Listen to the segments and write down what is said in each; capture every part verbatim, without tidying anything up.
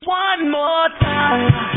One more time.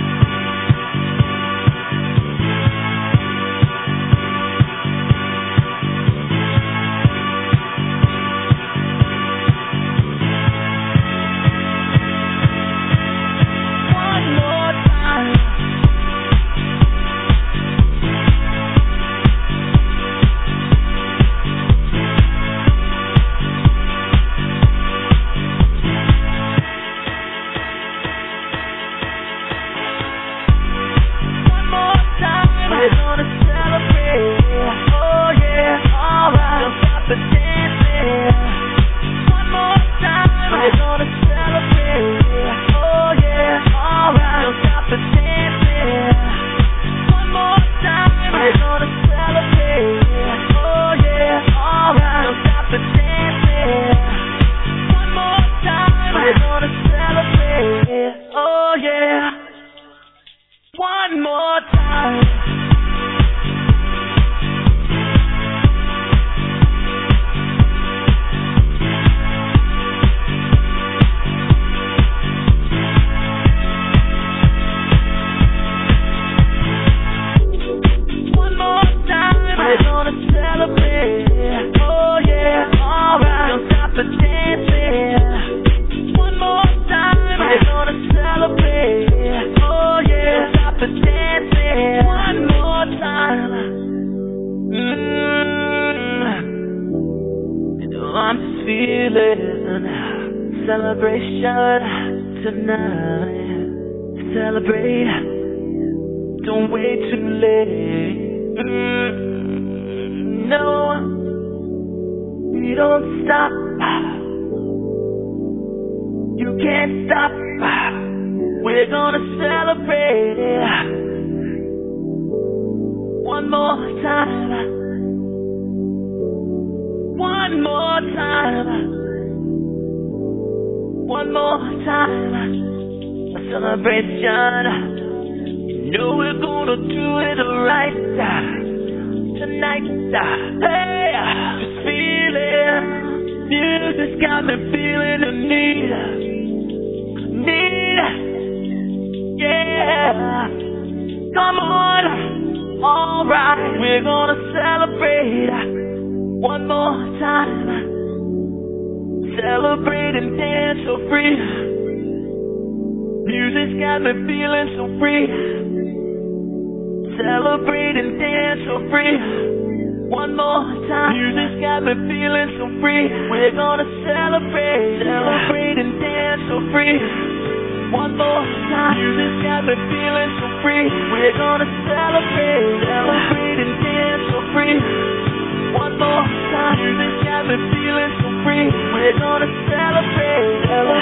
We're gonna celebrate, oh yeah, alright, don't stop the dancing. One more time, we're gonna celebrate, oh yeah, alright, don't stop the dancing. One more time, we're gonna celebrate, oh yeah, alright, don't stop the dancing. One more time, we're gonna celebrate, oh yeah. One more time. We're gonna celebrate, oh yeah, alright, don't stop the dancing. One more time, we're gonna celebrate, oh yeah, stop the dancing. One more time. Mm-hmm. You know I'm just feeling celebration tonight. Celebrate, don't wait too late. Mm, no, we don't stop. You can't stop. We're gonna celebrate one more time. One more time. One more time. A celebration. You know we're gonna do it right tonight. Hey, just feeling. Music's got me feeling the need. Need. Yeah. Come on. Alright. We're gonna celebrate one more time. Celebrate and dance so free. Music's got me feeling so free. Celebrate and dance so free. One more time. Music's got me feeling so free. We're gonna celebrate. Celebrate and dance so free. One more time. Music's got me feeling so free. We're gonna celebrate. Celebrate and dance so free. One more time. Music's got me feeling so free. We're gonna celebrate. Celebrate